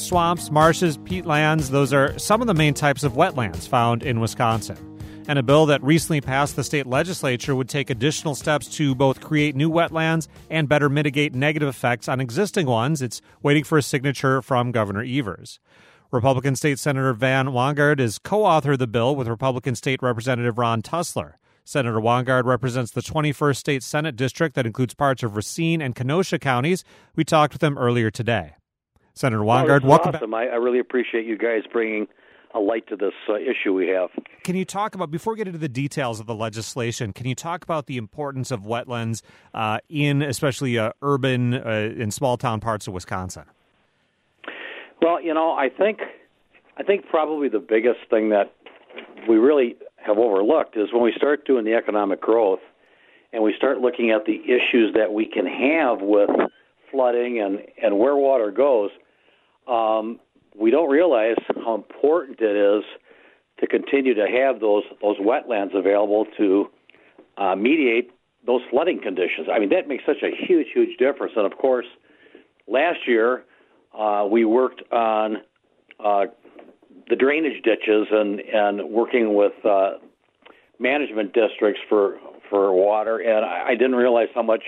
swamps, marshes, peatlands, those are some of the main types of wetlands found in Wisconsin. And a bill that recently passed the state legislature would take additional steps to both create new wetlands and better mitigate negative effects on existing ones. It's waiting for a signature from Governor Evers. Republican State Senator Van Wanggaard is co-author of the bill with Republican State Representative Ron Tussler. Senator Wanggaard represents the 21st State Senate District that includes parts of Racine and Kenosha counties. We talked with him earlier today. Senator Wanggaard, welcome awesome. I really appreciate you guys bringing a light to this issue we have. Can you talk about, before we get into the details of the legislation, can you talk about the importance of wetlands in especially urban and small town parts of Wisconsin? Well, I think probably the biggest thing that we really have overlooked is when we start doing the economic growth and we start looking at the issues that we can have with flooding and where water goes, we don't realize how important it is to continue to have those wetlands available to mediate those flooding conditions. I mean, that makes such a huge, huge difference. And, of course, last year we worked on the drainage ditches and working with management districts for water, and I didn't realize how much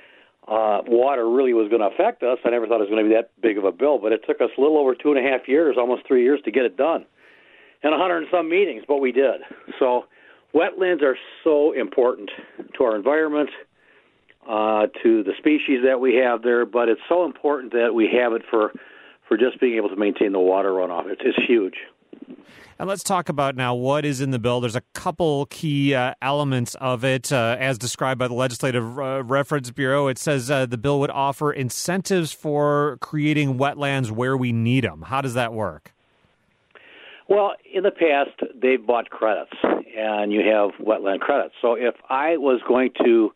water really was going to affect us. I never thought it was going to be that big of a bill, but it took us a little over 2.5 years, almost 3 years, to get it done, and 100 and some meetings, but we did. So wetlands are so important to our environment, to the species that we have there, but it's so important that we have it for just being able to maintain the water runoff. It's huge. And let's talk about now what is in the bill. There's a couple key elements of it, as described by the Legislative Reference Bureau. It says the bill would offer incentives for creating wetlands where we need them. How does that work? Well, in the past, they've bought credits, and you have wetland credits. So if I was going to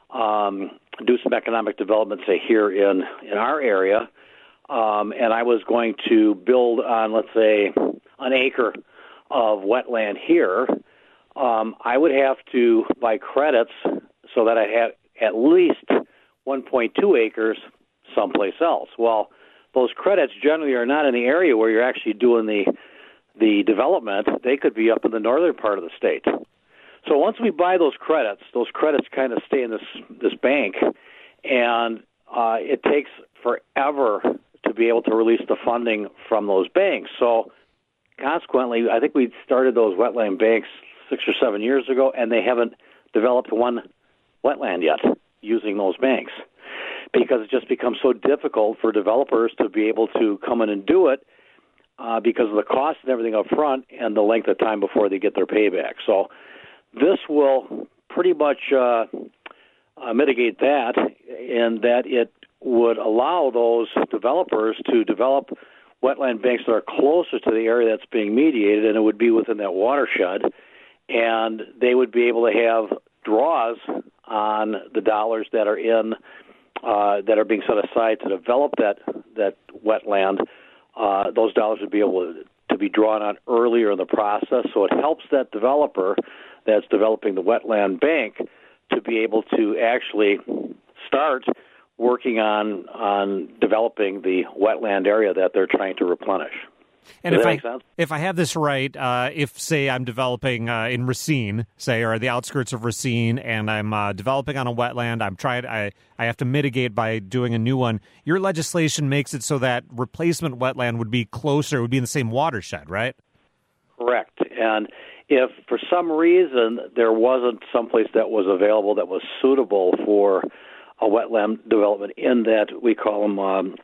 do some economic development, say, here in our area, and I was going to build on, let's say, an acre of wetland here, I would have to buy credits so that I have at least 1.2 acres someplace else. Well, those credits generally are not in the area where you're actually doing the development. They could be up in the northern part of the state. So once we buy those credits kind of stay in this bank, and it takes forever to be able to release the funding from those banks. So consequently, I think we started those wetland banks 6 or 7 years ago, and they haven't developed one wetland yet using those banks because it just becomes so difficult for developers to be able to come in and do it because of the cost and everything up front and the length of time before they get their payback. So this will pretty much mitigate that, in that it would allow those developers to develop wetland banks that are closer to the area that's being mediated, and it would be within that watershed, and they would be able to have draws on the dollars that are in that are being set aside to develop that wetland. Those dollars would be able to be drawn on earlier in the process, so it helps that developer that's developing the wetland bank to be able to actually start working on developing the wetland area that they're trying to replenish. And Does that make sense? If I have this right, if, say, I'm developing in Racine, say, or the outskirts of Racine, and I'm developing on a wetland, I have to mitigate by doing a new one, your legislation makes it so that replacement wetland would be closer, would be in the same watershed, right? Correct. And if for some reason there wasn't someplace that was available that was suitable for a wetland development in that, we call them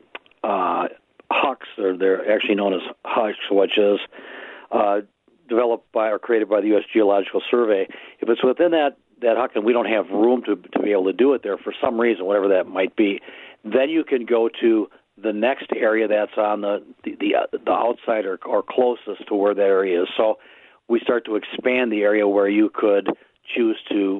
HUCs, or they're actually known as HUCs, which is developed by or created by the U.S. Geological Survey. If it's within that HUC and we don't have room to be able to do it there for some reason, whatever that might be, then you can go to the next area that's on the outside or closest to where that area is. So we start to expand the area where you could choose to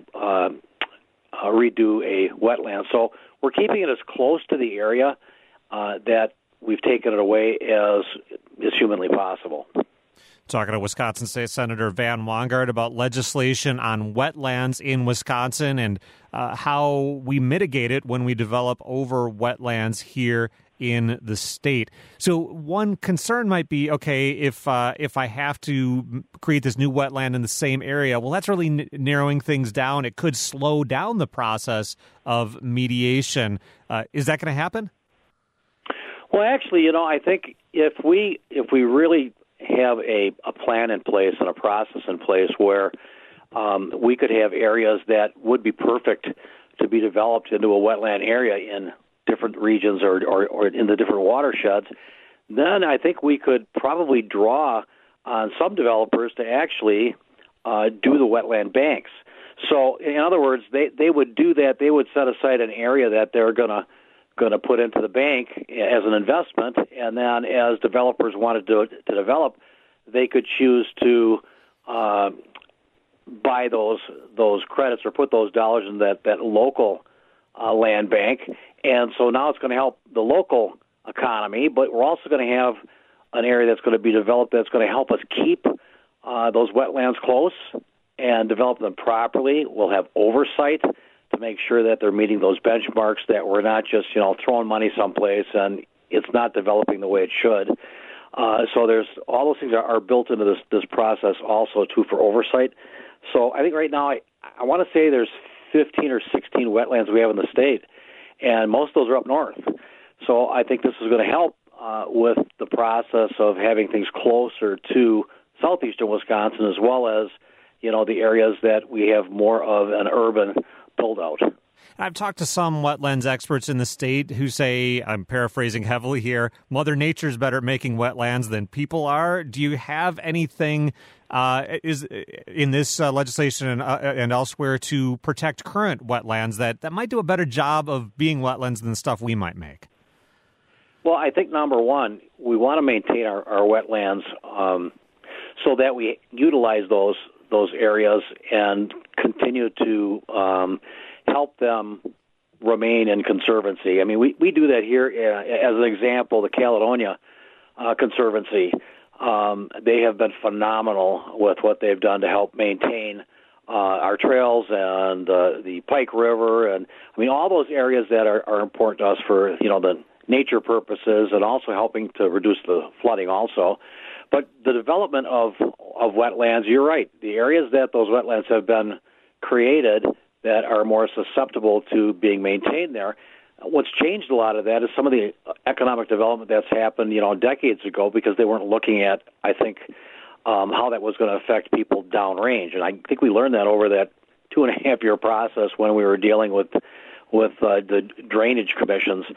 redo a wetland. So we're keeping it as close to the area that we've taken it away as is humanly possible. Talking to Wisconsin State Senator Van Wanggaard about legislation on wetlands in Wisconsin and how we mitigate it when we develop over wetlands here in the state. So one concern might be, okay, if I have to create this new wetland in the same area, well, that's really narrowing things down. It could slow down the process of mediation. Is that going to happen? Well, actually, I think if we really have a plan in place and a process in place where we could have areas that would be perfect to be developed into a wetland area in different regions or in the different watersheds, then I think we could probably draw on some developers to actually do the wetland banks. So, in other words, they would do that. They would set aside an area that they're going to put into the bank as an investment, and then as developers wanted to develop, they could choose to buy those credits or put those dollars in that local land bank. And so now it's going to help the local economy, but we're also going to have an area that's going to be developed that's going to help us keep those wetlands close and develop them properly. We'll have oversight to make sure that they're meeting those benchmarks, that we're not just throwing money someplace and it's not developing the way it should. So there's all those things are built into this process also too for oversight. So I think right now I want to say there's 15 or 16 wetlands we have in the state, and most of those are up north. So I think this is going to help with the process of having things closer to southeastern Wisconsin, as well as the areas that we have more of an urban build-out. I've talked to some wetlands experts in the state who say, I'm paraphrasing heavily here, Mother Nature's better at making wetlands than people are. Do you have anything is in this legislation and elsewhere to protect current wetlands that might do a better job of being wetlands than the stuff we might make? Well, I think number one, we want to maintain our wetlands so that we utilize those areas and continue to help them remain in conservancy. I mean, we do that here. As an example, the Caledonia Conservancy, they have been phenomenal with what they've done to help maintain our trails and the Pike River, and I mean all those areas that are important to us for the nature purposes, and also helping to reduce the flooding also. But the development of wetlands, you're right. The areas that those wetlands have been created that are more susceptible to being maintained there, what's changed a lot of that is some of the economic development that's happened, decades ago, because they weren't looking at, I think, how that was going to affect people downrange. And I think we learned that over that 2.5-year process when we were dealing with the drainage commissions.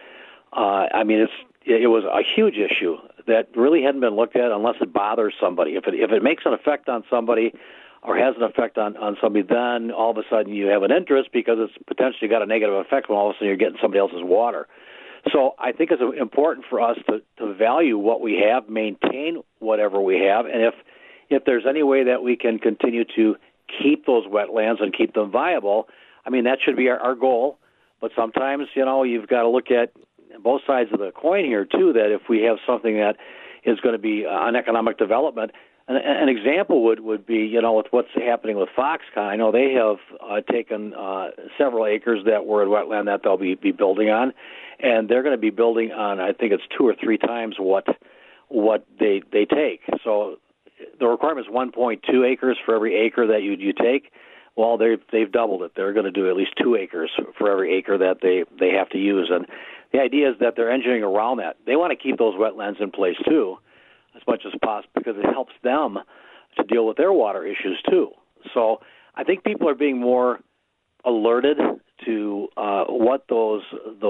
I mean, it was a huge issue that really hadn't been looked at unless it bothers somebody. If it makes an effect on somebody or has an effect on somebody, then all of a sudden you have an interest because it's potentially got a negative effect when all of a sudden you're getting somebody else's water. So I think it's important for us to value what we have, maintain whatever we have, and if there's any way that we can continue to keep those wetlands and keep them viable, I mean, that should be our goal. But sometimes, you've got to look at both sides of the coin here, too, that if we have something that is going to be an economic development, an example would be, with what's happening with Foxconn. I know they have taken several acres that were in wetland that they'll be building on, and they're going to be building on, I think it's 2 or 3 times what they take. So the requirement is 1.2 acres for every acre that you take. Well, they've doubled it. They're going to do at least 2 acres for every acre that they have to use. And the idea is that they're engineering around that. They want to keep those wetlands in place, too, as much as possible, because it helps them to deal with their water issues, too. So I think people are being more alerted to what those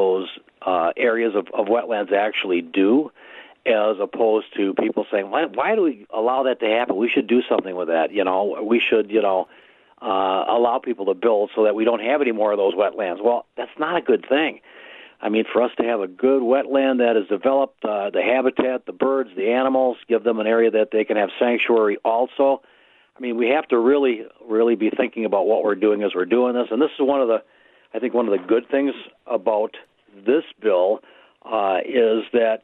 areas of wetlands actually do, as opposed to people saying, why do we allow that to happen? We should do something with that. We should, allow people to build so that we don't have any more of those wetlands. Well, that's not a good thing. I mean, for us to have a good wetland that is developed, the habitat, the birds, the animals, give them an area that they can have sanctuary also. I mean, we have to really, really be thinking about what we're doing as we're doing this. And this is one of the good things about this bill is that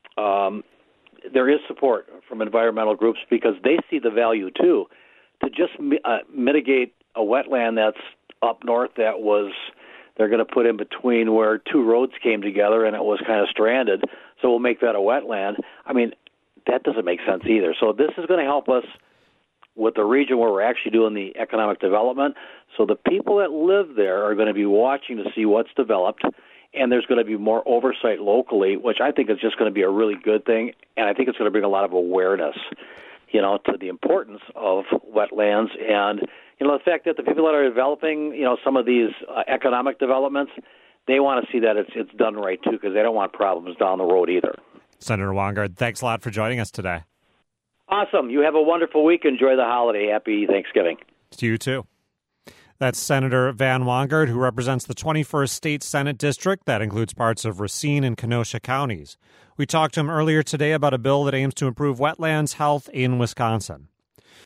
there is support from environmental groups because they see the value, too, to just mitigate a wetland that's up north that was they're going to put in between where two roads came together and it was kind of stranded, so we'll make that a wetland. I mean, that doesn't make sense either. So this is going to help us with the region where we're actually doing the economic development. So the people that live there are going to be watching to see what's developed, and there's going to be more oversight locally, which I think is just going to be a really good thing, and I think it's going to bring a lot of awareness, to the importance of wetlands and, the fact that the people that are developing, some of these economic developments, they want to see that it's done right, too, because they don't want problems down the road either. Senator Wanggaard, thanks a lot for joining us today. Awesome. You have a wonderful week. Enjoy the holiday. Happy Thanksgiving. To you, too. That's Senator Van Wanggaard, who represents the 21st State Senate District. That includes parts of Racine and Kenosha counties. We talked to him earlier today about a bill that aims to improve wetlands health in Wisconsin.